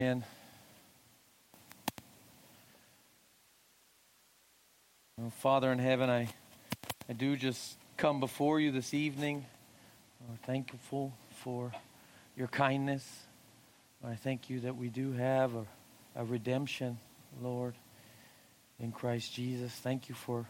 And Father in heaven, I do just come before you this evening. Thankful for your kindness. I thank you that we do have a redemption, Lord, in Christ Jesus. Thank you for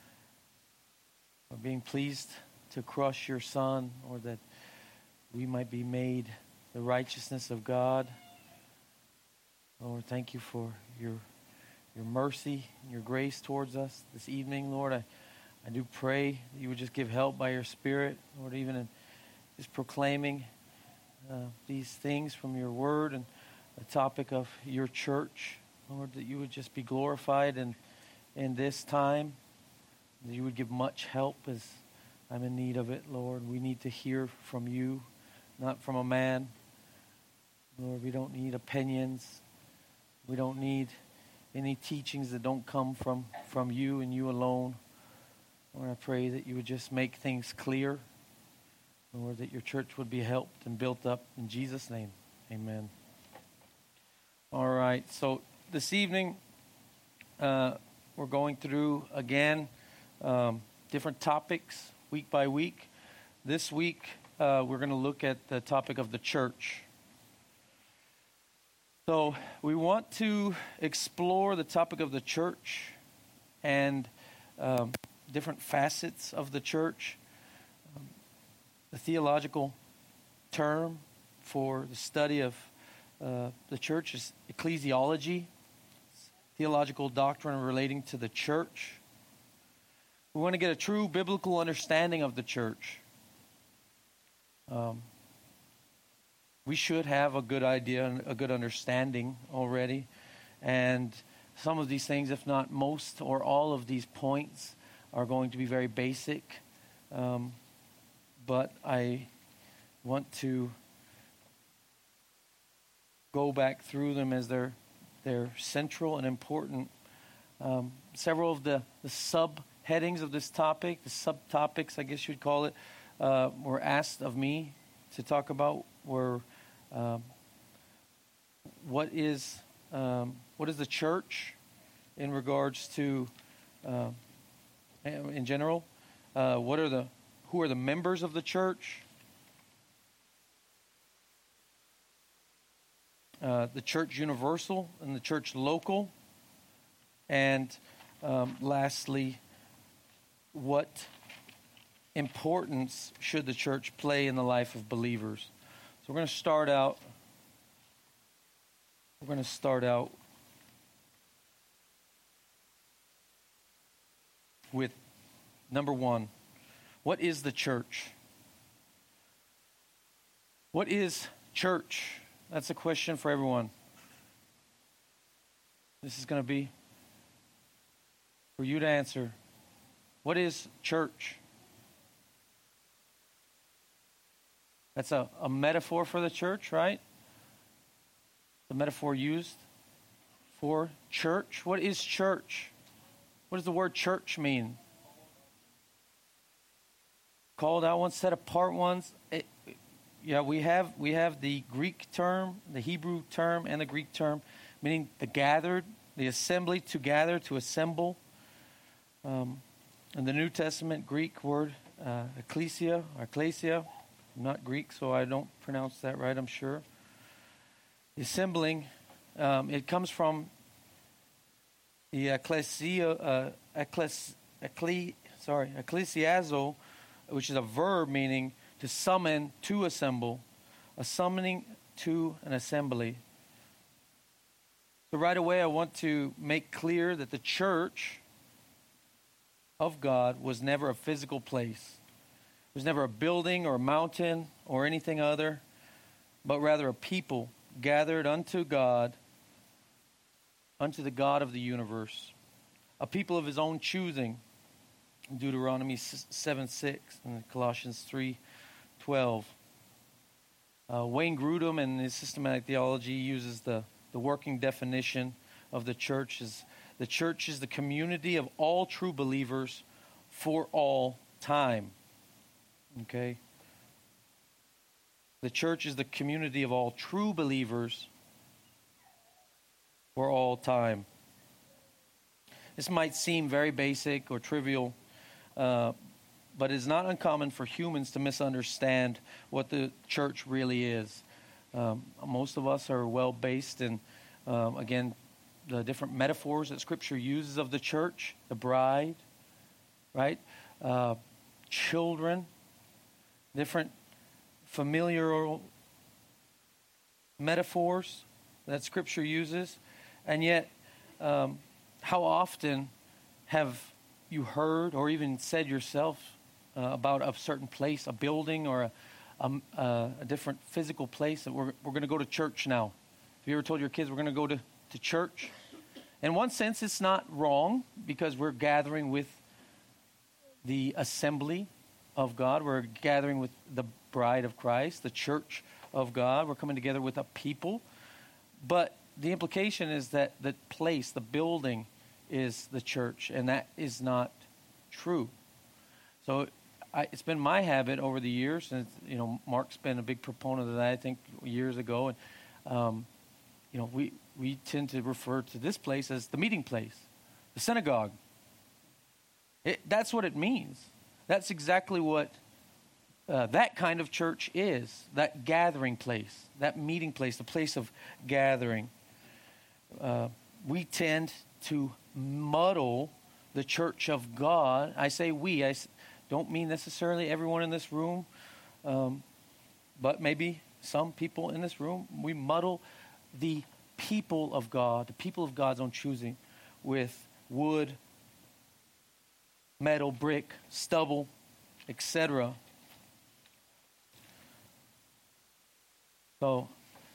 being pleased to crush your Son, or that we might be made the righteousness of God. Lord, thank you for your mercy and your grace towards us this evening, Lord. I do pray that you would just give help by your Spirit, Lord, even in just proclaiming these things from your word and the topic of your church, Lord, that you would just be glorified in this time, that you would give much help as I'm in need of it, Lord. We need to hear from you, not from a man. Lord, we don't need opinions. We don't need any teachings that don't come from you and you alone. Lord, I pray that you would just make things clear. Lord, that your church would be helped and built up. In Jesus' name, amen. All right, so this evening, we're going through, again, different topics week by week. This week, we're going to look at the topic of the church. So we want to explore the topic of the church and different facets of the church. The theological term for the study of the church is ecclesiology, theological doctrine relating to the church. We want to get a true biblical understanding of the church. We should have a good idea and a good understanding already. And some of these things, if not most or all of these points, are going to be very basic. But I want to go back through them as they're central and important. Several of the subheadings of this topic, the subtopics, I guess you'd call it, were asked of me to talk about. Were what is the church in regards to in general? Who are the members of the church? The church universal and the church local. And lastly, what importance should the church play in the life of believers? So we're going to start out with number one. What is the church? What is church? That's a question for everyone. This is going to be for you to answer. What is church? That's a metaphor for the church, right? The metaphor used for church. What is church? What does the word church mean? Called out ones, set apart ones. We have the Greek term, the Hebrew term, and the Greek term, meaning the gathered, the assembly, to gather, to assemble. In the New Testament, Greek word ecclesia. I'm not Greek, so I don't pronounce that right, I'm sure. The assembling, it comes from the ecclesiazo, which is a verb meaning to summon, to assemble, a summoning to an assembly. So right away I want to make clear that the church of God was never a physical place. It was never a building or a mountain or anything other, but rather a people gathered unto God, unto the God of the universe. A people of his own choosing. Deuteronomy 7:6 and Colossians 3:12. Wayne Grudem in his systematic theology uses the working definition of the church as the church is the community of all true believers for all time. Okay? The church is the community of all true believers for all time. This might seem very basic or trivial, but it is not uncommon for humans to misunderstand what the church really is. Most of us are well-based in, again, the different metaphors that Scripture uses of the church, the bride, right? Children, different familiar metaphors that Scripture uses. And yet, how often have you heard or even said yourself about a certain place, a building or a different physical place that we're going to go to church now? Have you ever told your kids we're going to go to church? In one sense, it's not wrong because we're gathering with the assembly of God. We're gathering with the bride of Christ, the church of God. We're coming together with a people. But the implication is that the place, the building, is the church, and that is not true. So it's been my habit over the years, and Mark's been a big proponent of that, I think, years ago. And we tend to refer to this place as the meeting place, the synagogue. That's what it means. That's exactly what that kind of church is, that gathering place, that meeting place, the place of gathering. We tend to muddle the church of God. I say we. I don't mean necessarily everyone in this room, but maybe some people in this room. We muddle the people of God, the people of God's own choosing, with wood, metal, brick, stubble, etc. So,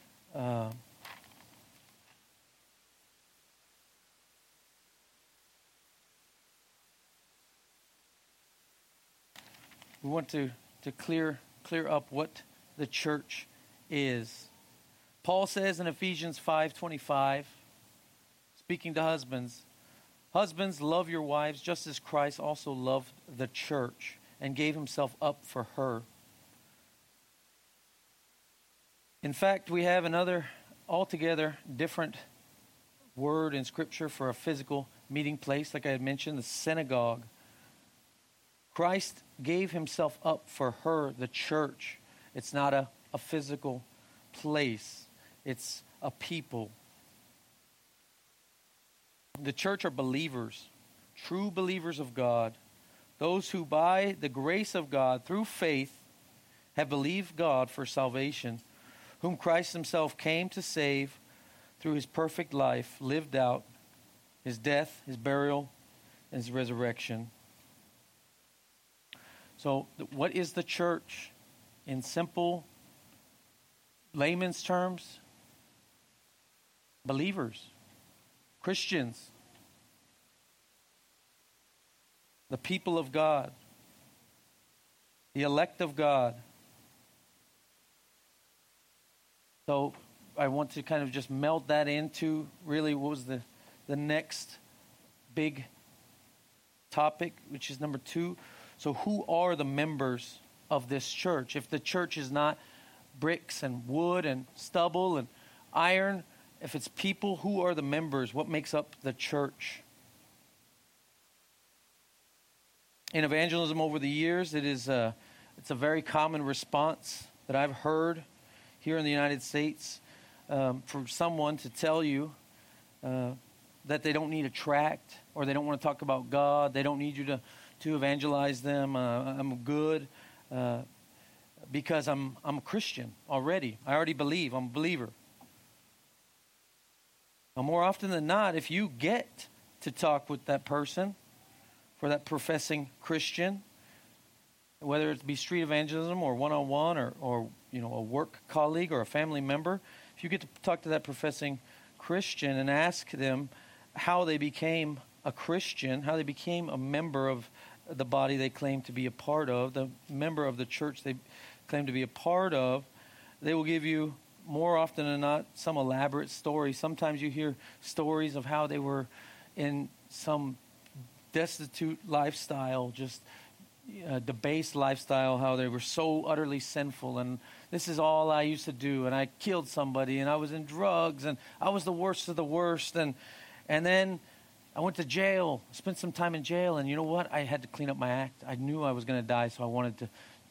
we want to clear up what the church is. Paul says in Ephesians 5:25, speaking to husbands, "Husbands, love your wives just as Christ also loved the church and gave himself up for her." In fact, we have another altogether different word in Scripture for a physical meeting place, like I had mentioned, the synagogue. Christ gave himself up for her, the church. It's not a physical place. It's a people. The church are believers, true believers of God, those who by the grace of God, through faith, have believed God for salvation, whom Christ himself came to save through his perfect life, lived out, his death, his burial, and his resurrection. So what is the church? In simple layman's terms, believers, Christians, the people of God, the elect of God. So I want to kind of just meld that into really what was the next big topic, which is number 2. So who are the members of this church? If the church is not bricks and wood and stubble and iron, if it's people, who are the members? What makes up the church? In evangelism over the years, it's a very common response that I've heard here in the United States for someone to tell you that they don't need a tract or they don't want to talk about God. They don't need you to evangelize them. I'm good because I'm a Christian already. I already believe. I'm a believer. Now, more often than not, if you get to talk with that person, for that professing Christian, whether it be street evangelism or one-on-one or a work colleague or a family member, if you get to talk to that professing Christian and ask them how they became a Christian, how they became a member of the body they claim to be a part of, the member of the church they claim to be a part of, they will give you, more often than not, some elaborate story. Sometimes you hear stories of how they were in some destitute lifestyle, just debased lifestyle, how they were so utterly sinful, and this is all I used to do, and I killed somebody, and I was in drugs, and I was the worst of the worst, and then I went to jail, spent some time in jail, and you know what? I had to clean up my act. I knew I was going to die, so I wanted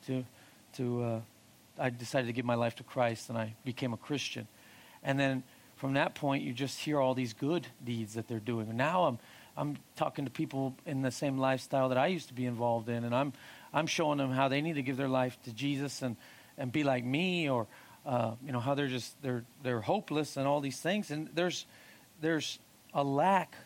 I decided to give my life to Christ, and I became a Christian. And then from that point, you just hear all these good deeds that they're doing. And now I'm talking to people in the same lifestyle that I used to be involved in, and I'm showing them how they need to give their life to Jesus and be like me, or how they're hopeless and all these things. And there's a lack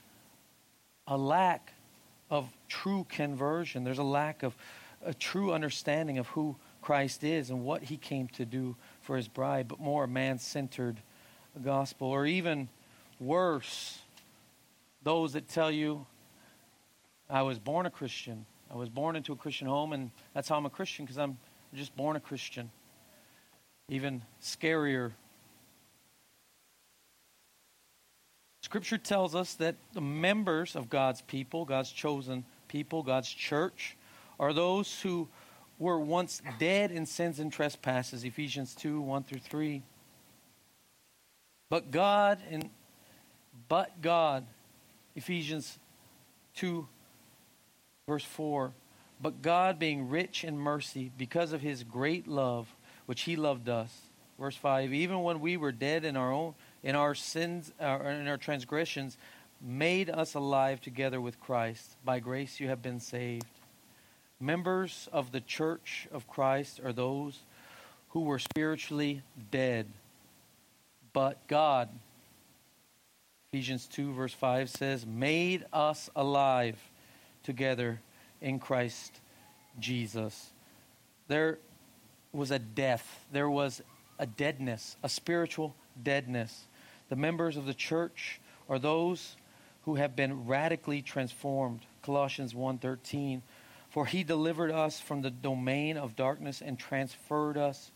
of true conversion. There's a lack of a true understanding of who Christ is and what he came to do for his bride, but more a man-centered gospel. Or even worse, those that tell you, I was born a Christian. I was born into a Christian home, and that's how I'm a Christian, because I'm just born a Christian. Even scarier, Scripture tells us that the members of God's people, God's chosen people, God's church, are those who were once dead in sins and trespasses, Ephesians 2, 1 through 3. But God, Ephesians 2, verse 4, but God, being rich in mercy, because of his great love, which he loved us. Verse 5, even when we were dead in our sins, in our transgressions, made us alive together with Christ. By grace you have been saved. Members of the church of Christ are those who were spiritually dead. But God, Ephesians 2 verse 5 says, made us alive together in Christ Jesus. There was a death. There was a deadness, a spiritual deadness. The members of the church are those who have been radically transformed. Colossians 1:13. For he delivered us from the domain of darkness and transferred us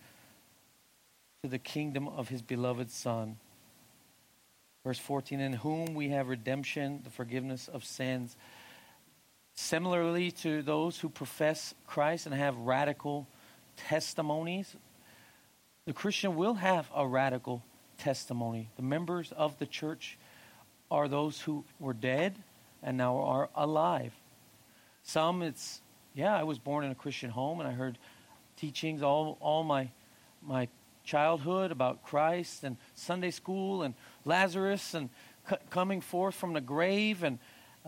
to the kingdom of his beloved Son. Verse 14, in whom we have redemption, the forgiveness of sins. Similarly to those who profess Christ and have radical testimonies, the Christian will have a radical testimony. The members of the church are those who were dead and now are alive. Some I was born in a Christian home, and I heard teachings all my childhood about Christ and Sunday school and Lazarus and coming forth from the grave. And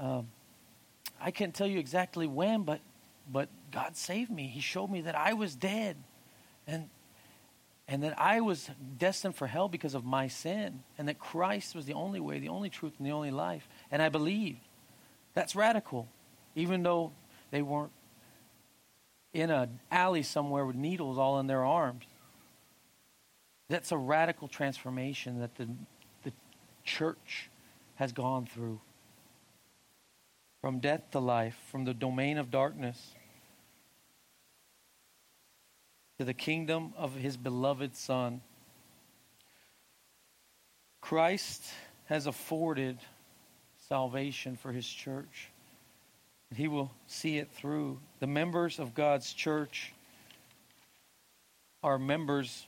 I can't tell you exactly when, but God saved me. He showed me that I was dead and that I was destined for hell because of my sin, and that Christ was the only way, the only truth, and the only life. And I believed. That's radical, even though they weren't in an alley somewhere with needles all in their arms. That's a radical transformation that the church has gone through. From death to life, from the domain of darkness to the kingdom of his beloved Son. Christ has afforded salvation for his church. He will see it through. The members of God's church are members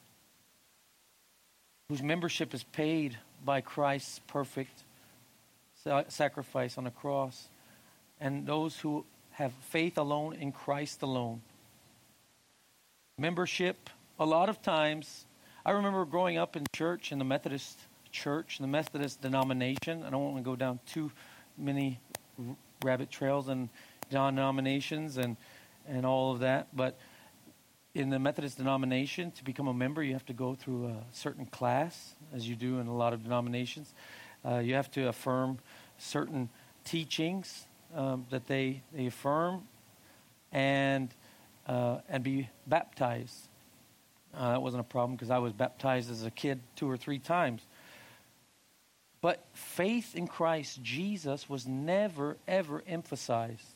whose membership is paid by Christ's perfect sacrifice on the cross, and those who have faith alone in Christ alone. Membership, a lot of times, I remember growing up in church, in the Methodist church, in the Methodist denomination. I don't want to go down too many rabbit trails and denominations and all of that, but in the Methodist denomination, to become a member, you have to go through a certain class, as you do in a lot of denominations. You have to affirm certain teachings that they affirm, and be baptized. That wasn't a problem, because I was baptized as a kid 2 or 3 times. But faith in Christ Jesus was never, ever emphasized.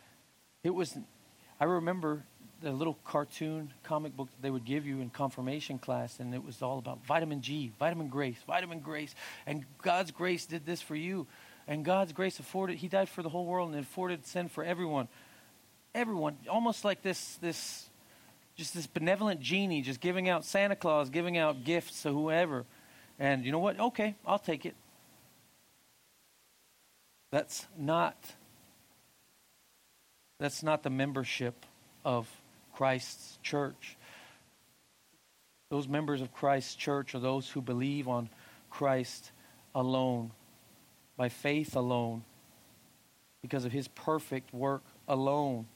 I remember the little cartoon comic book that they would give you in confirmation class, and it was all about vitamin G, vitamin grace, and God's grace did this for you, and God's grace he died for the whole world and afforded sin for everyone. everyone, almost like this benevolent genie, just giving out, Santa Claus giving out gifts to whoever. And you know what? Okay, I'll take it. That's not the membership of Christ's church. Those members of Christ's church are those who believe on Christ alone, by faith alone, because of his perfect work alone.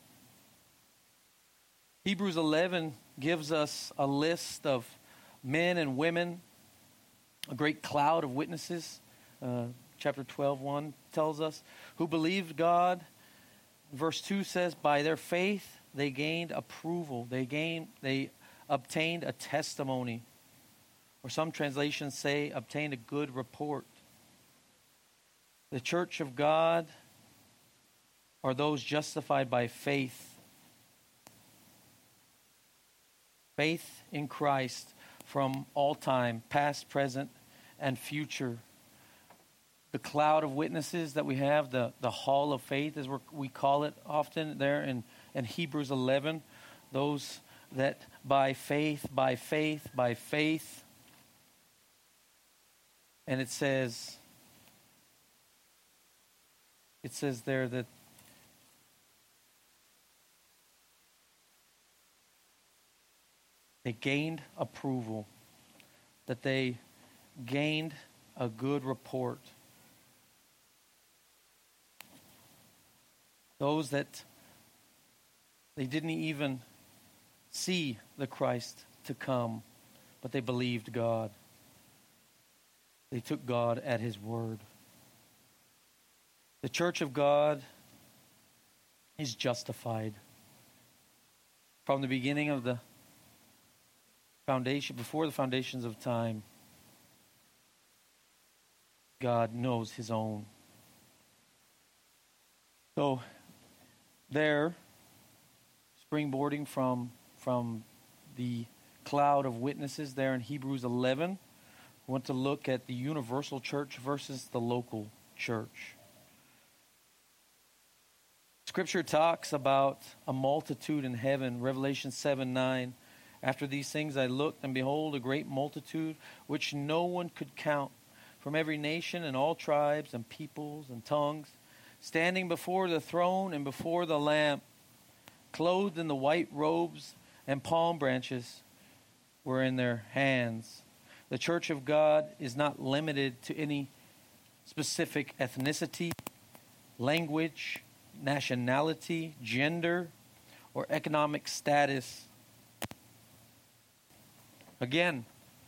Hebrews 11 gives us a list of men and women, a great cloud of witnesses. Chapter 12:1 tells us, who believed God. Verse 2 says, by their faith they gained approval. They obtained a testimony. Or some translations say, obtained a good report. The church of God are those justified by faith. Faith in Christ from all time, past, present, and future. The cloud of witnesses that we have, the hall of faith, as we call it often there in Hebrews 11, those that by faith, and it says there that they gained approval, that they gained a good report. Those that they didn't even see the Christ to come, but they believed God. They took God at his word. The church of God is justified. From the beginning of the foundation, before the foundations of time, God knows his own. So there, springboarding from the cloud of witnesses there in Hebrews 11, we want to look at the universal church versus the local church. Scripture talks about a multitude in heaven, Revelation 7:9. After these things I looked, and behold, a great multitude, which no one could count, from every nation and all tribes and peoples and tongues, standing before the throne and before the Lamb, clothed in the white robes, and palm branches were in their hands. The church of God is not limited to any specific ethnicity, language, nationality, gender, or economic status. Again,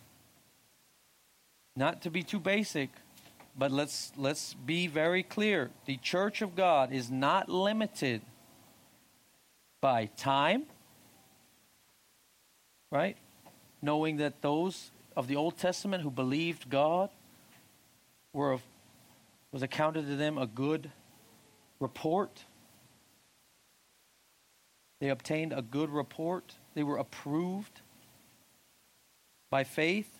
not to be too basic, but let's be very clear. The church of God is not limited by time, right? Knowing that those of the Old Testament who believed God was accounted to them a good report. They obtained a good report. They were approved by faith.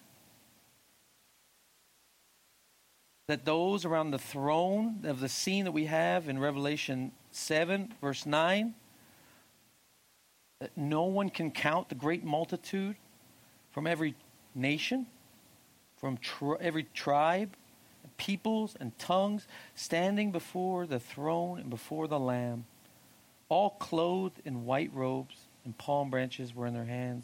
That those around the throne of the scene that we have in Revelation 7, verse 9, that no one can count the great multitude from every nation, from every tribe, peoples, and tongues, standing before the throne and before the Lamb, all clothed in white robes, and palm branches were in their hands.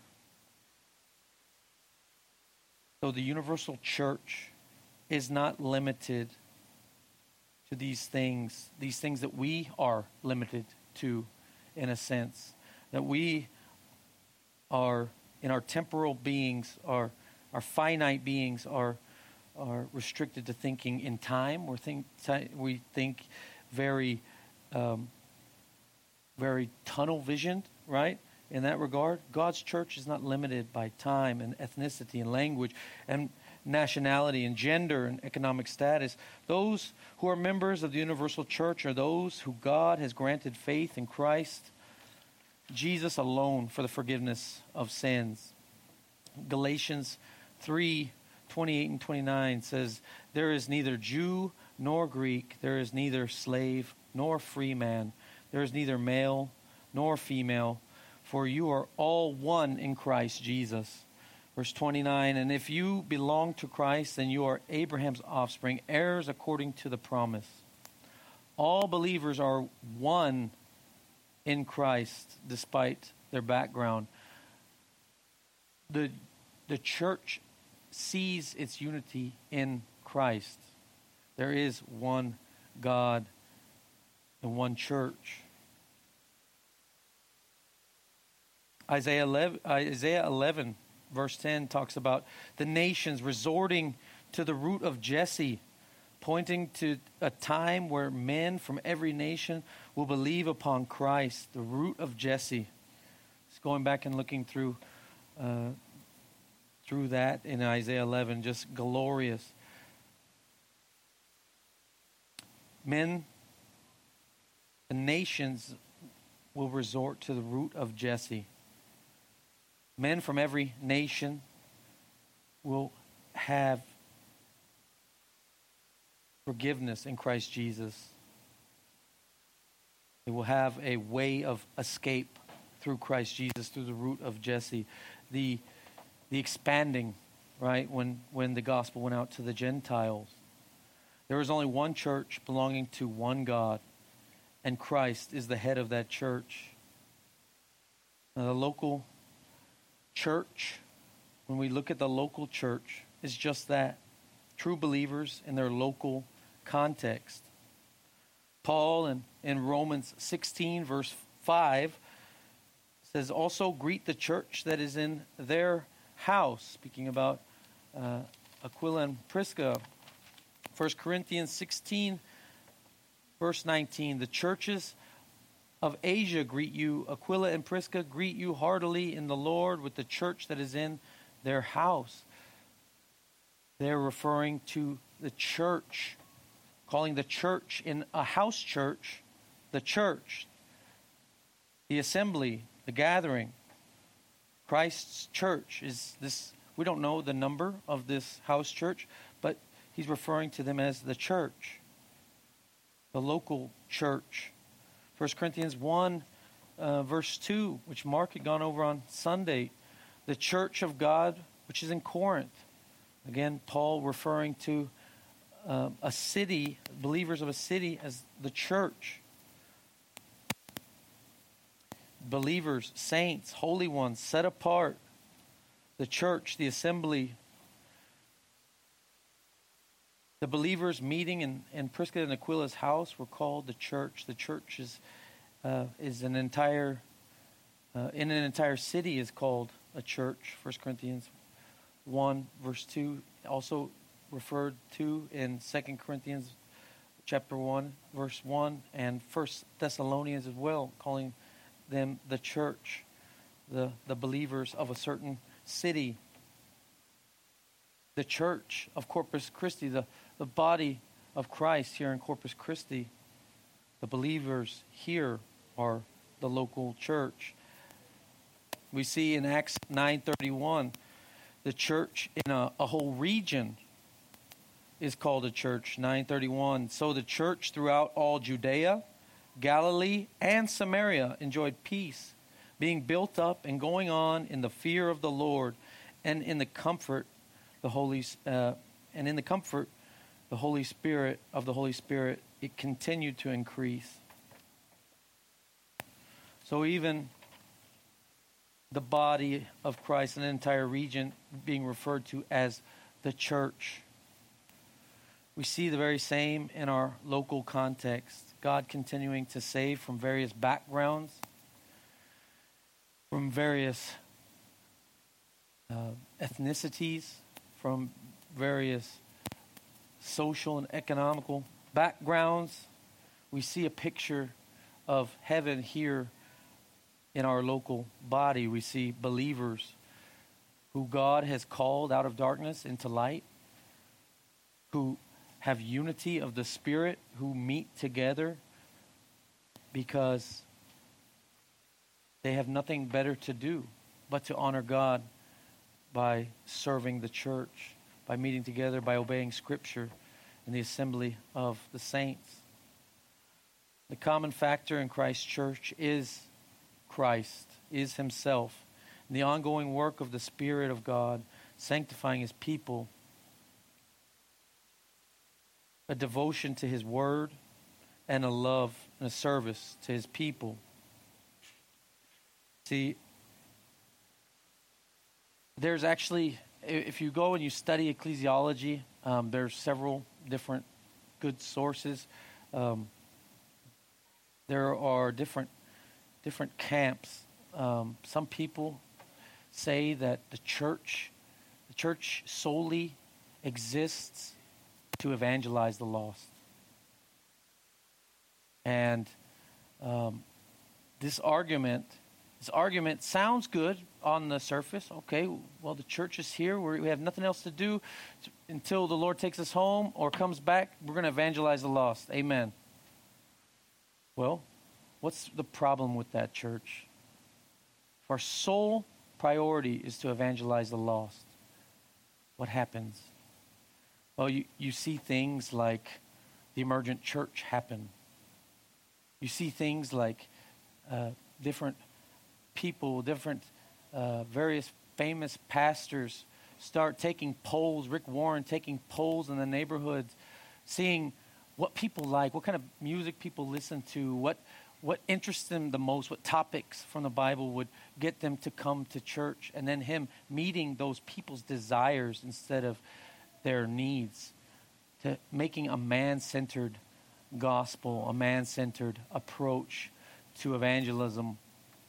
So the universal church is not limited to these things that we are limited to, in a sense. That we are, in our temporal beings, our finite beings are restricted to thinking in time. We think very, very tunnel visioned, right? In that regard, God's church is not limited by time and ethnicity and language and nationality and gender and economic status. Those who are members of the universal church are those who God has granted faith in Christ Jesus alone for the forgiveness of sins. Galatians 3:28 and 29 says, there is neither Jew nor Greek, there is neither slave nor free man, there is neither male nor female, for you are all one in Christ Jesus. Verse 29, and if you belong to Christ, then you are Abraham's offspring, heirs according to the promise. All believers are one in Christ, despite their background. The church sees its unity in Christ. There is one God and one church. Isaiah 11, verse 10 talks about the nations resorting to the root of Jesse, pointing to a time where men from every nation will believe upon Christ, the root of Jesse. Just going back and looking through that in Isaiah 11, just glorious. Men, the nations will resort to the root of Jesse. Men from every nation will have forgiveness in Christ Jesus. They will have a way of escape through Christ Jesus, through the root of Jesse. The expanding, right, when the gospel went out to the Gentiles. There was only one church belonging to one God, and Christ is the head of that church. Now, the local church, when we look at the local church, is just that. True believers in their local context. Paul in Romans 16, verse 5, says, also greet the church that is in their house. Speaking about Aquila and Prisca. 1 Corinthians 16, verse 19, the churches of Asia greet you. Aquila and Prisca greet you heartily in the Lord with the church that is in their house. They're referring to the church, calling the church in a house church, the church, the assembly, the gathering. Christ's church is this. We don't know the number of this house church, but he's referring to them as the church, the local church. 1 Corinthians 1, verse 2, which Mark had gone over on Sunday, the church of God, which is in Corinth. Again, Paul referring to a city, believers of a city as the church. Believers, saints, holy ones, set apart. The church, the assembly. The believers meeting in Prisca and Aquila's house were called the church. The church is an entire, in an entire city is called a church. 1 Corinthians 1, verse 2, also referred to in 2 Corinthians chapter 1, verse 1, and 1 Thessalonians as well, calling them the church, the believers of a certain city. The church of Corpus Christi, the body of Christ here in Corpus Christi, the believers here are the local church. We see in Acts 9:31, the church in a whole region is called a church. 9:31. So the church throughout all Judea, Galilee, and Samaria enjoyed peace, being built up and going on in the fear of the Lord, and in the comfort the Holy Spirit, it continued to increase. So even the body of Christ, an entire region being referred to as the church. We see the very same in our local context. God continuing to save from various backgrounds, from various ethnicities, from various social and economical backgrounds. We see a picture of heaven here in our local body. We see believers who God has called out of darkness into light, who have unity of the Spirit, who meet together because they have nothing better to do but to honor God by serving the church, by meeting together, by obeying Scripture in the assembly of the saints. The common factor in Christ's church is Christ, is himself. And the ongoing work of the Spirit of God, sanctifying his people, a devotion to his word, and a love and a service to his people. See, there's actually, if you go and you study ecclesiology, there's several different good sources. There are different camps. Some people say that the church solely exists to evangelize the lost. And this argument sounds good on the surface. Okay, well, the church is here. We have nothing else to do until the Lord takes us home or comes back. We're going to evangelize the lost. Amen. Well, what's the problem with that, church? If our sole priority is to evangelize the lost, what happens? Well, you see things like the emergent church happen. You see things like different people, various famous pastors start taking polls, Rick Warren taking polls in the neighborhoods, seeing what people like, what kind of music people listen to, what interests them the most, what topics from the Bible would get them to come to church, and then him meeting those people's desires instead of their needs, to making a man-centered gospel, a man-centered approach to evangelism.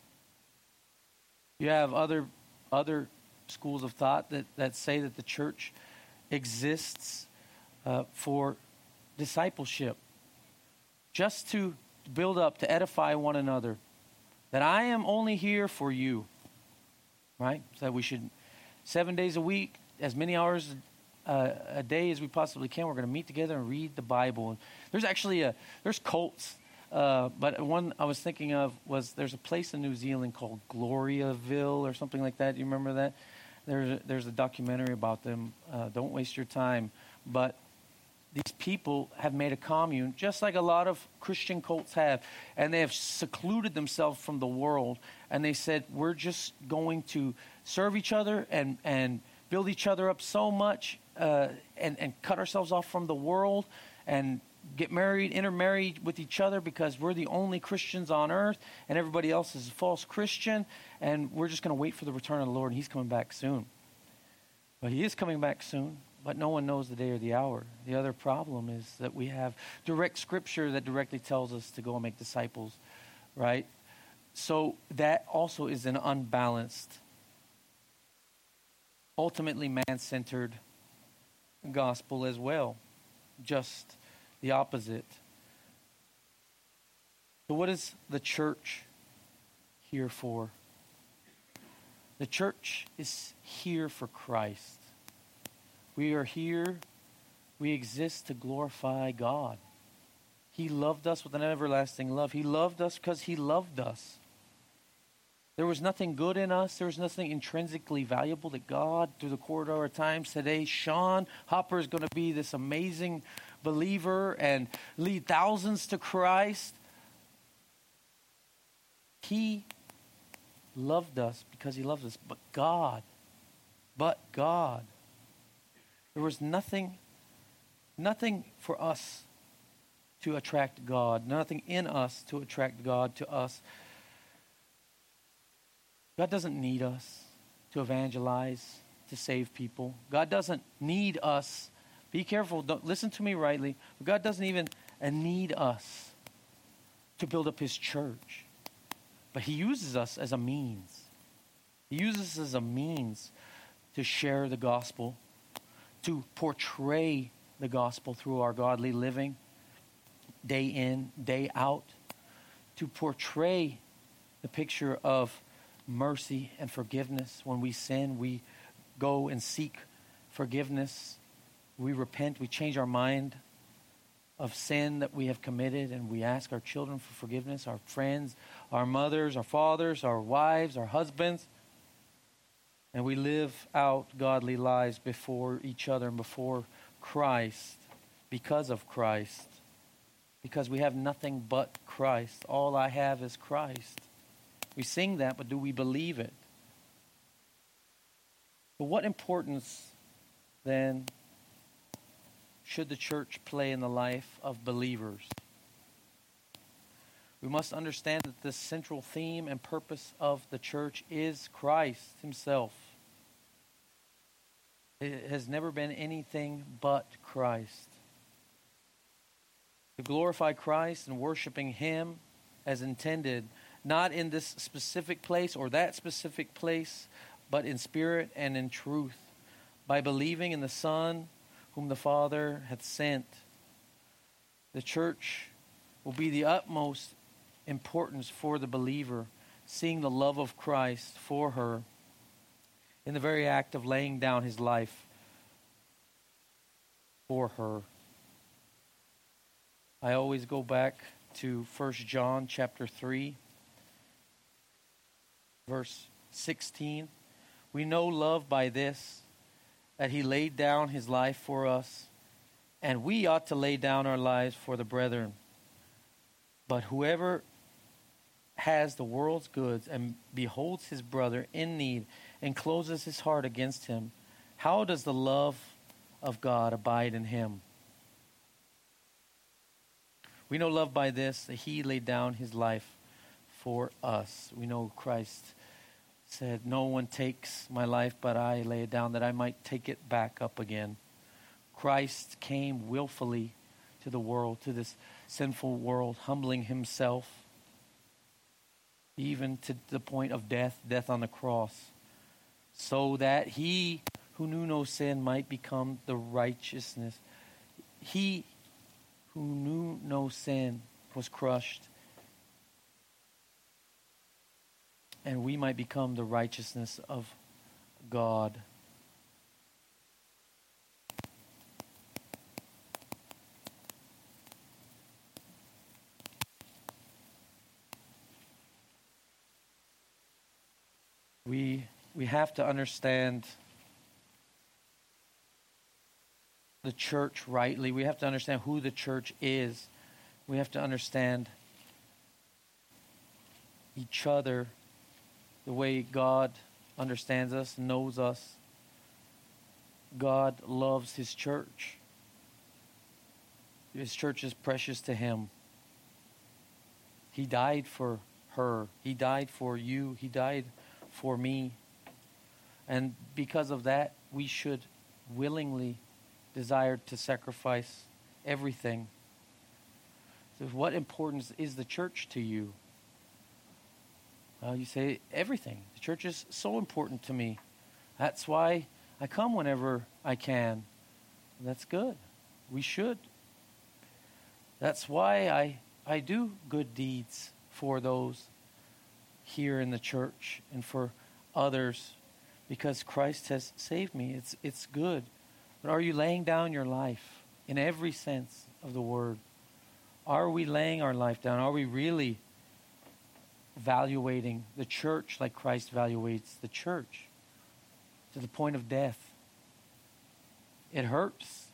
You have other schools of thought that say that the church exists for discipleship, just to build up, to edify one another, that I am only here for you, right? So that we should, 7 days a week, as many hours a day as we possibly can, we're going to meet together and read the Bible. There's actually there's cults, but one I was thinking of was, there's a place in New Zealand called Gloriaville or something like that. You remember that? There's a documentary about them. Don't waste your time. But these people have made a commune, just like a lot of Christian cults have, and they have secluded themselves from the world. And they said, we're just going to serve each other and build each other up so much, and cut ourselves off from the world, and get married, intermarried with each other, because we're the only Christians on earth, and everybody else is a false Christian, and we're just going to wait for the return of the Lord, and he's coming back soon. But he is coming back soon, but no one knows the day or the hour. The other problem is that we have direct scripture that directly tells us to go and make disciples, right? So that also is an unbalanced, ultimately man-centered gospel as well. Just the opposite. So what is the church here for? The church is here for Christ. We are here, we exist to glorify God. He loved us with an everlasting love. He loved us because he loved us. There was nothing good in us. There was nothing intrinsically valuable that God, through the corridor of time, said, hey, Sean Hopper is going to be this amazing believer and lead thousands to Christ. He loved us because he loved us. But God, there was nothing for us to attract God, nothing in us to attract God to us. God doesn't need us to evangelize, to save people. God doesn't need us. Be careful. Don't listen to me rightly. God doesn't even need us to build up his church. But he uses us as a means. He uses us as a means to share the gospel, to portray the gospel through our godly living, day in, day out, to portray the picture of mercy and forgiveness. When we sin, we go and seek forgiveness. We repent. We change our mind of sin that we have committed, and we ask our children for forgiveness, our friends, our mothers, our fathers, our wives, our husbands. And we live out godly lives before each other and before Christ, because of Christ. because we have nothing but Christ. All I have is Christ. We sing that, but do we believe it? But what importance, then, should the church play in the life of believers? We must understand that the central theme and purpose of the church is Christ himself. It has never been anything but Christ. To glorify Christ and worshiping him as intended, not in this specific place or that specific place, but in spirit and in truth, by believing in the Son whom the Father hath sent. The church will be the utmost importance for the believer, seeing the love of Christ for her in the very act of laying down his life for her. I always go back to 1 John chapter 3, verse 16. We know love by this, that he laid down his life for us, and we ought to lay down our lives for the brethren. But whoever has the world's goods and beholds his brother in need and closes his heart against him, how does the love of God abide in him? We know love by this, that he laid down his life for us. We know Christ said, no one takes my life, but I lay it down that I might take it back up again. Christ came willfully to the world, to this sinful world, humbling himself, even to the point of death on the cross, so that he who knew no sin might become the righteousness. He who knew no sin was crushed, and we might become the righteousness of God. We have to understand the church rightly. We have to understand who the church is. We have to understand each other the way God understands us, knows us. God loves his church. His church is precious to him. He died for her. He died for you. He died for me. And because of that, we should willingly desire to sacrifice everything. So what importance is the church to you? You say, everything. The church is so important to me. That's why I come whenever I can. That's good. We should. That's why I do good deeds for those here in the church and for others, because Christ has saved me. It's good. But are you laying down your life in every sense of the word? Are we laying our life down? Are we really evaluating the church like Christ evaluates the church to the point of death? It hurts.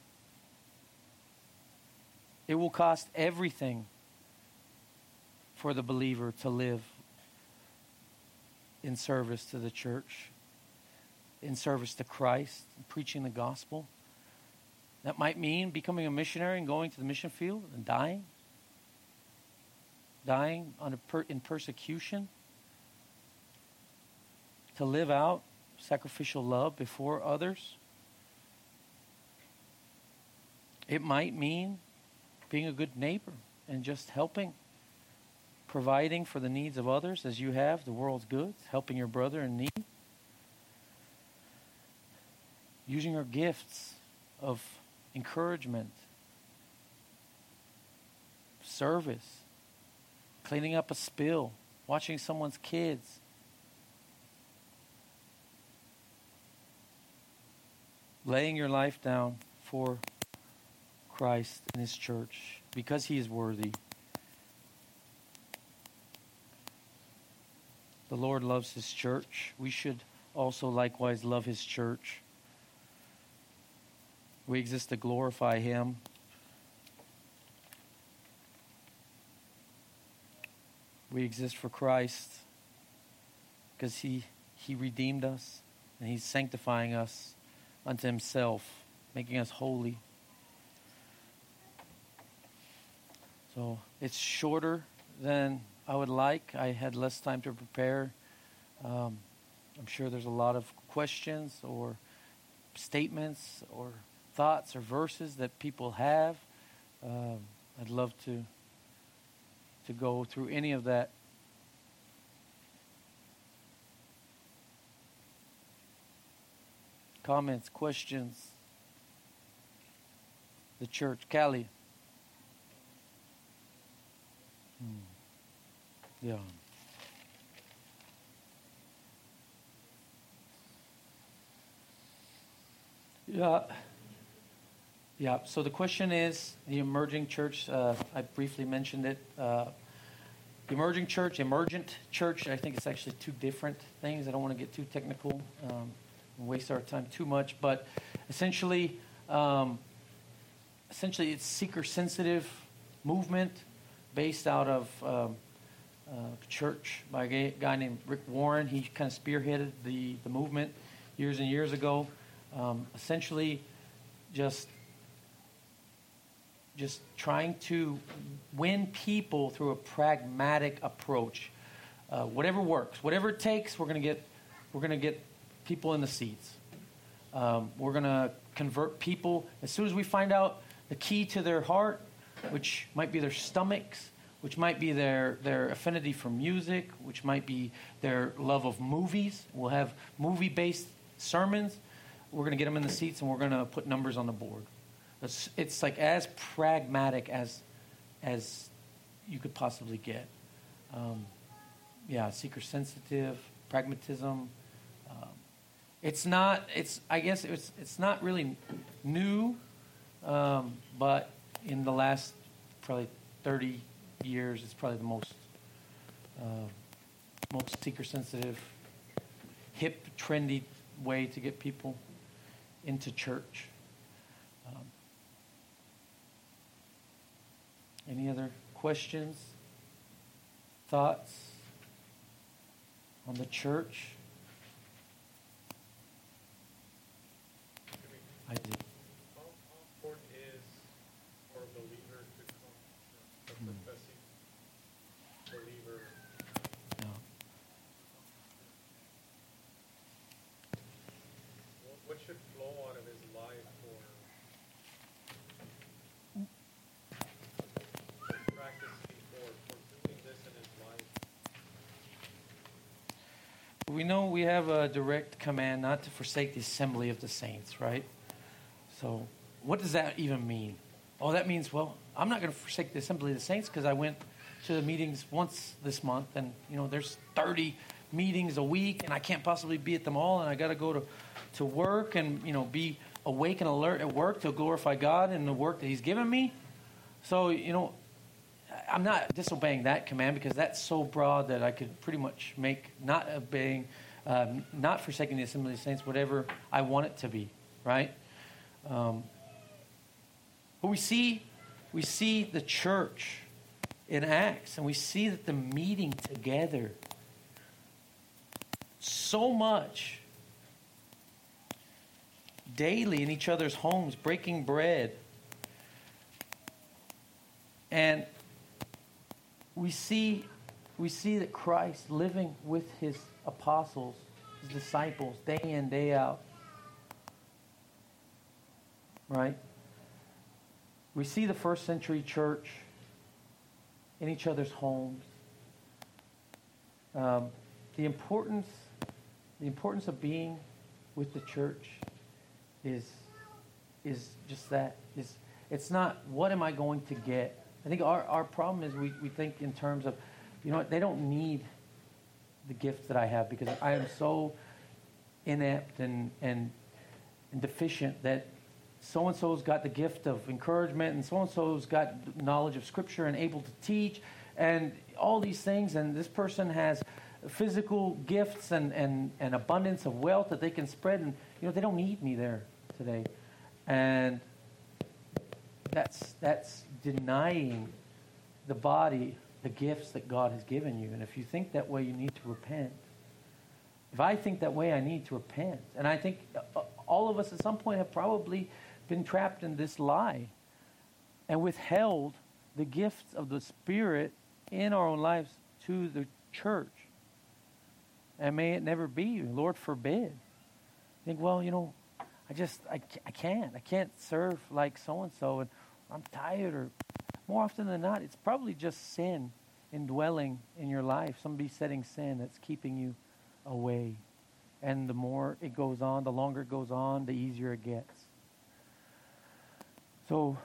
It will cost everything for the believer to live in service to the church, in service to Christ, preaching the gospel. That might mean becoming a missionary and going to the mission field and dying in persecution, to live out sacrificial love before others. It might mean being a good neighbor and just helping, providing for the needs of others as you have the world's goods, helping your brother in need, using your gifts of encouragement, service, cleaning up a spill, watching someone's kids. Laying your life down for Christ and his church because he is worthy. The Lord loves his church. We should also likewise love his church. We exist to glorify him. We exist for Christ because He redeemed us and He's sanctifying us unto Himself, making us holy. So it's shorter than I would like. I had less time to prepare. I'm sure there's a lot of questions or statements or thoughts or verses that people have. I'd love to go through any of that. Comments, questions? The church, Cali. Yeah. Yeah. So the question is the emerging church. I briefly mentioned it. The emerging church, emergent church. I think it's actually two different things. I don't want to get too technical and waste our time too much. But essentially, it's seeker-sensitive movement based out of church by a guy named Rick Warren. He kind of spearheaded the movement years and years ago. Essentially, just trying to win people through a pragmatic approach. Whatever works, whatever it takes, we're gonna get people in the seats. We're gonna convert people as soon as we find out the key to their heart, which might be their stomachs, which might be their affinity for music, which might be their love of movies. We'll have movie-based sermons. We're going to get them in the seats, and we're going to put numbers on the board. It's like as pragmatic as you could possibly get. Seeker-sensitive, pragmatism. It's not really new, but in the last probably 30 years, it's probably the most seeker-sensitive, hip, trendy way to get people into church. Any other questions, thoughts on the church? I did. How important is for a believer to come to church, a professing believer? No. What should flow out of his life for practicing, for doing this in his life? We know we have a direct command not to forsake the assembly of the saints, right? So what does that even mean? Oh, that means, well, I'm not going to forsake the assembly of the saints because I went to the meetings once this month, and, there's 30 meetings a week, and I can't possibly be at them all, and I got to go to work and, be awake and alert at work to glorify God in the work that He's given me. So, I'm not disobeying that command because that's so broad that I could pretty much make not forsaking the assembly of the saints whatever I want it to be, right? But we see the church in Acts, and we see that the meeting together so much daily in each other's homes, breaking bread. And we see that Christ living with His apostles, His disciples, day in, day out. Right? We see the first century church in each other's homes. The importance of being with the church is just that. It's not what am I going to get. I think our problem is we think in terms of, they don't need the gifts that I have because I am so inept and deficient that so-and-so's got the gift of encouragement and so-and-so's got knowledge of Scripture and able to teach and all these things, and this person has physical gifts and abundance of wealth that they can spread, and they don't need me there today. And that's denying the body the gifts that God has given you. And if you think that way, you need to repent. If I think that way, I need to repent. And I think all of us at some point have probably been trapped in this lie and withheld the gifts of the Spirit in our own lives to the church. And may it never be, Lord forbid. Think, well, I can't serve like so-and-so, and I'm tired. Or more often than not, it's probably just sin indwelling in your life, some besetting sin that's keeping you away. And the more it goes on, the longer it goes on, the easier it gets. So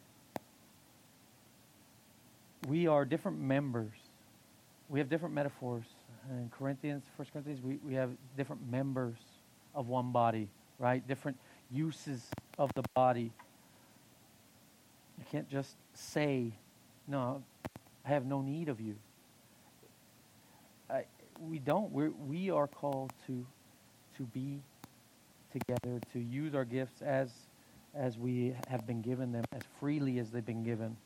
we are different members. We have different metaphors. In Corinthians, 1 Corinthians, we have different members of one body, right? Different uses of the body. You can't just say, no, I have no need of you. We don't. We are called to be together, to use our gifts as we have been given them, as freely as they've been given.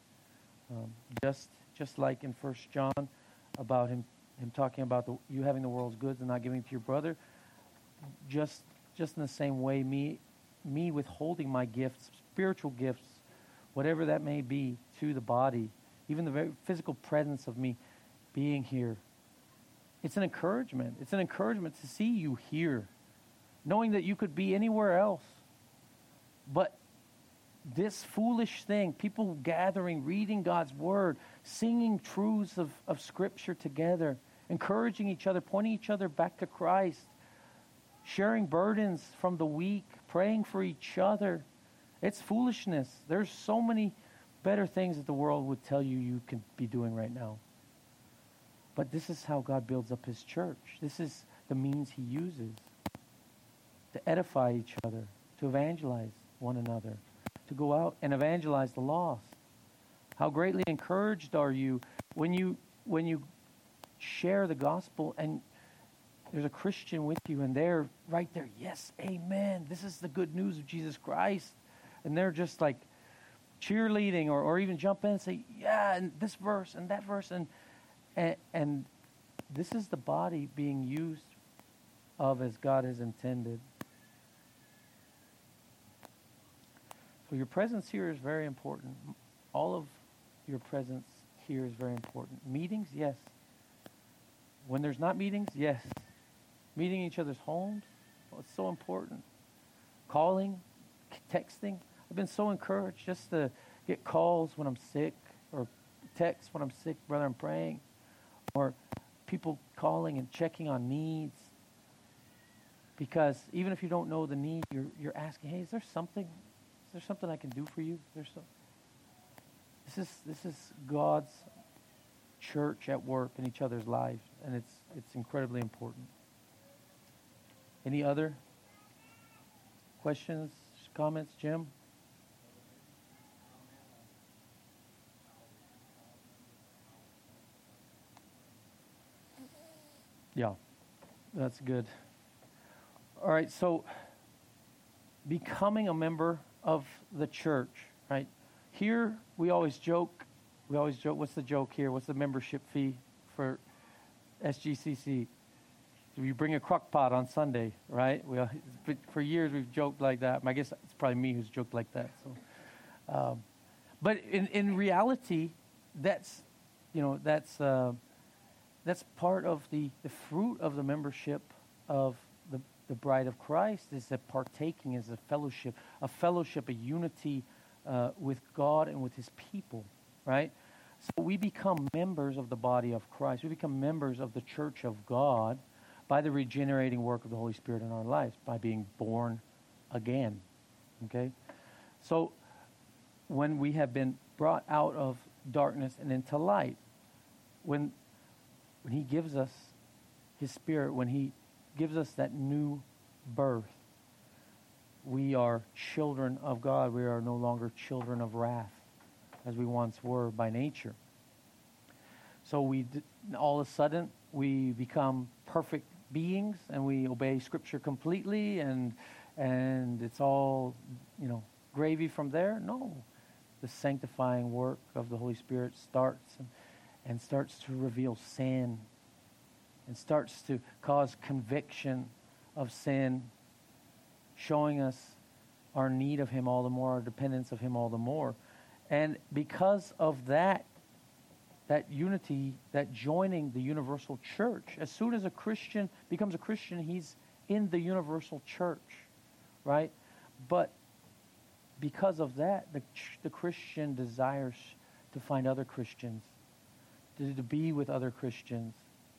Just like in 1 John, about him talking about you having the world's goods and not giving to your brother. Just in the same way, me withholding my gifts, spiritual gifts, whatever that may be, to the body, even the very physical presence of me being here. It's an encouragement. It's an encouragement to see you here, knowing that you could be anywhere else. But this foolish thing, people gathering, reading God's Word, singing truths of Scripture together, encouraging each other, pointing each other back to Christ, sharing burdens from the weak, praying for each other. It's foolishness. There's so many better things that the world would tell you can be doing right now. But this is how God builds up His church. This is the means He uses to edify each other, to evangelize one another, to go out and evangelize the lost. How greatly encouraged are you when you share the gospel and there's a Christian with you and they're right there, yes, amen, this is the good news of Jesus Christ. And they're just like cheerleading or even jump in and say, yeah, and this verse and that verse. And this is the body being used of as God has intended. So your presence here is very important. All of your presence here is very important. Meetings, yes. When there's not meetings, yes. Meeting each other's homes, it's so important. Calling, texting. I've been so encouraged just to get calls when I'm sick or text when I'm sick, brother, I'm praying. Or people calling and checking on needs. Because even if you don't know the need, you're asking, hey, is there something I can do for you? This is God's church at work in each other's lives, and it's incredibly important. Any other questions, comments, Jim? Yeah, that's good. All right, so becoming a member of the church, right? Here, we always joke, what's the joke here? What's the membership fee for SGCC? You bring a crock pot on Sunday, right? For years, we've joked like that. I guess it's probably me who's joked like that. So, but in reality, that's part of the fruit of the membership of the bride of Christ, is that partaking, is a fellowship, a unity with God and with His people, right? So we become members of the body of Christ. We become members of the church of God by the regenerating work of the Holy Spirit in our lives, by being born again, okay? So when we have been brought out of darkness and into light, when He gives us His Spirit, when He gives us that new birth, we are children of God. We are no longer children of wrath as we once were by nature. So all of a sudden, we become perfect beings and we obey Scripture completely and it's all, gravy from there. No. The sanctifying work of the Holy Spirit starts and starts to reveal sin and starts to cause conviction of sin, showing us our need of him all the more, our dependence of him all the more. And because of that unity, that joining the universal church, as soon as a Christian becomes a Christian, he's in the universal church, right? But because of that, the Christian desires to find other Christians, to be with other Christians.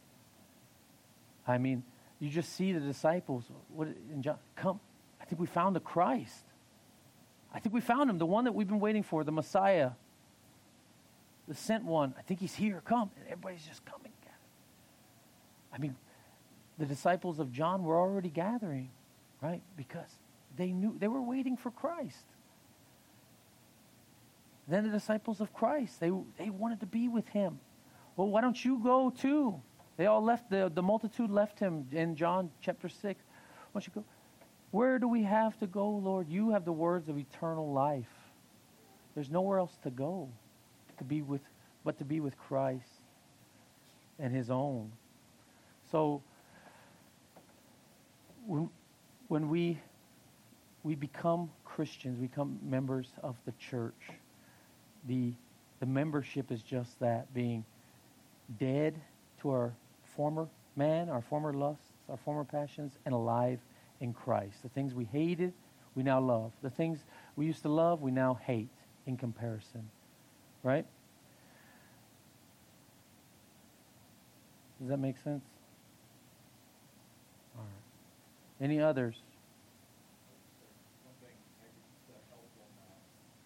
I mean, you just see the disciples. What in John? Come, I think we found the Christ. I think we found him, the one that we've been waiting for, the Messiah, the sent one. I think he's here. Come, and everybody's just coming. I mean, the disciples of John were already gathering, right? Because they knew they were waiting for Christ. Then the disciples of Christ, they wanted to be with him. Well, why don't you go too? They all left, the multitude left him in John chapter 6. Why don't you go? Where do we have to go, Lord? You have the words of eternal life. There's nowhere else to go but to be with Christ and his own. So when we become Christians, we become members of the church, the membership is just that, being dead to our former man, our former lusts, our former passions, and alive in Christ. The things we hated, we now love. The things we used to love, we now hate in comparison. Right? Does that make sense? All right. Any others? One thing maybe that helped on that,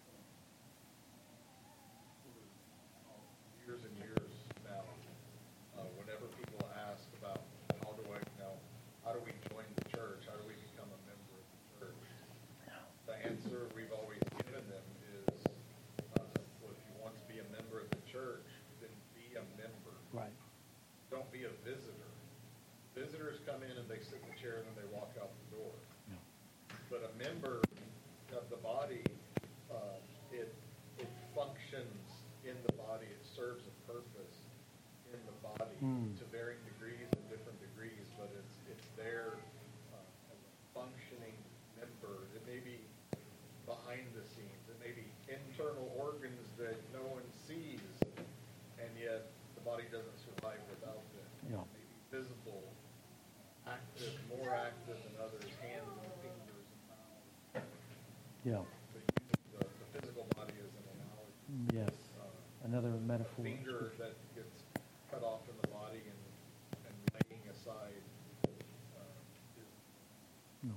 years and years now, whenever people ask about how do we join the church, how do we become a member of the church, the answer we've always given them is, well, if you want to be a member of the church, then be a member. Right. Don't be a visitor. Visitors come in and they sit in the chair and then they walk out the door. No. But a member of the body, it functions in the body. It serves a purpose in the body to varying degrees and different degrees, but it's there as a functioning member. It may be behind the scenes. It may be internal organs that no one sees, and yet the body doesn't survive without them. Yeah. It may be visible, active, more active than others, hands and fingers and mouth. Yeah. But using the physical body as an analogy. Yes. Another metaphor. Finger that gets cut off from the body and laying aside is. No.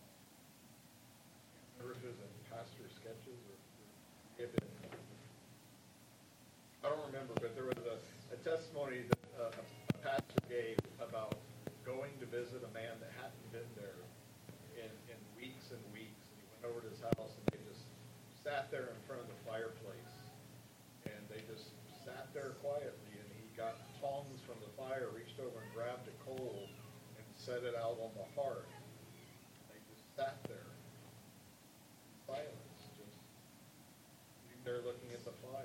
I remember if it was in pastor sketches or I don't remember, but there was a testimony that a pastor gave about going to visit a man that hadn't been there in weeks and weeks. And he went over to his house and they just sat there in front of the fireplace. And they just sat there quietly, and he got tongs from the fire, reached over and grabbed a coal and set it out on the hearth. They just sat there in silence, just sitting there looking at the fire.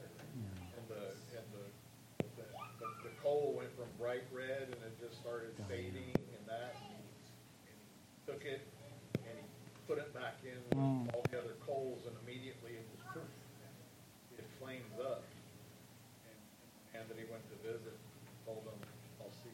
And the coal went from bright red and it just started fading and he took it and he put it back in with all the other coals, and immediately it just poof, it flames up. And that he went to visit told him, I'll see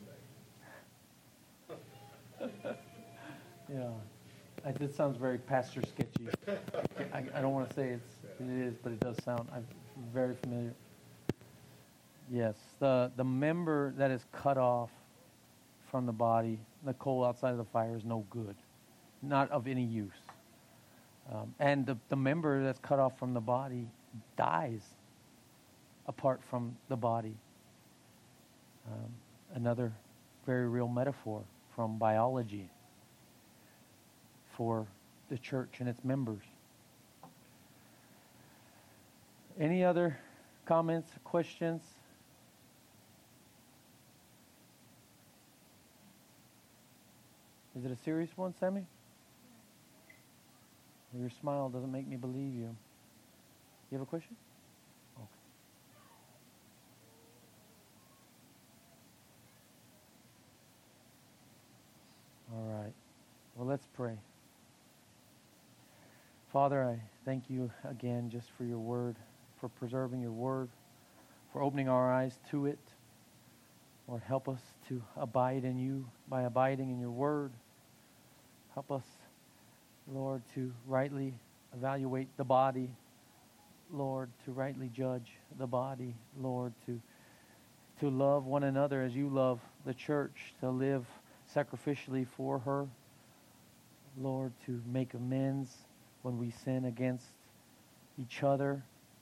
you Sunday. Yeah. This sounds very pastor sketchy. I don't want to say it is, but it does sound very familiar. Yes, the member that is cut off from the body, the coal outside of the fire, is no good, not of any use. And the member that's cut off from the body dies apart from the body. Another very real metaphor from biology for the church and its members. Any other comments, questions? Is it a serious one, Sammy? Your smile doesn't make me believe you. You have a question? Okay. pray. Father, I thank you again just for your word, for preserving your word, for opening our eyes to it. Lord, help us to abide in you by abiding in your word. Help us, Lord, to rightly evaluate the body. Lord, to rightly judge the body. Lord, to love one another as you love the church, to live sacrificially for her. Lord, to make amends when we sin against each other.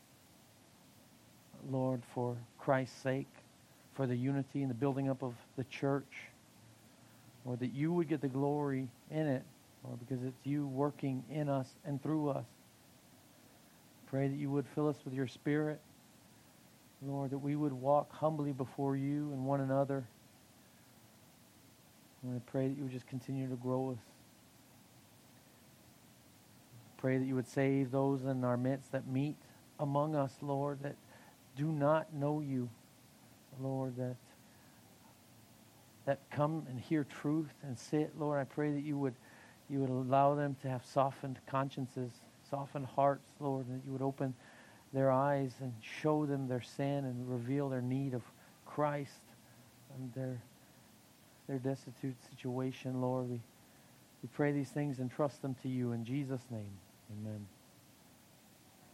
Lord, for Christ's sake, for the unity and the building up of the church. Lord, that you would get the glory in it, Lord, because it's you working in us and through us. Pray that you would fill us with your Spirit. Lord, that we would walk humbly before you and one another. And I pray that you would just continue to grow us. Pray that you would save those in our midst that meet among us, Lord, that do not know you. Lord, that come and hear truth and sit. Lord, I pray that you would allow them to have softened consciences, softened hearts, Lord, and that you would open their eyes and show them their sin and reveal their need of Christ and their destitute situation, Lord. We pray these things and trust them to you in Jesus' name. Amen.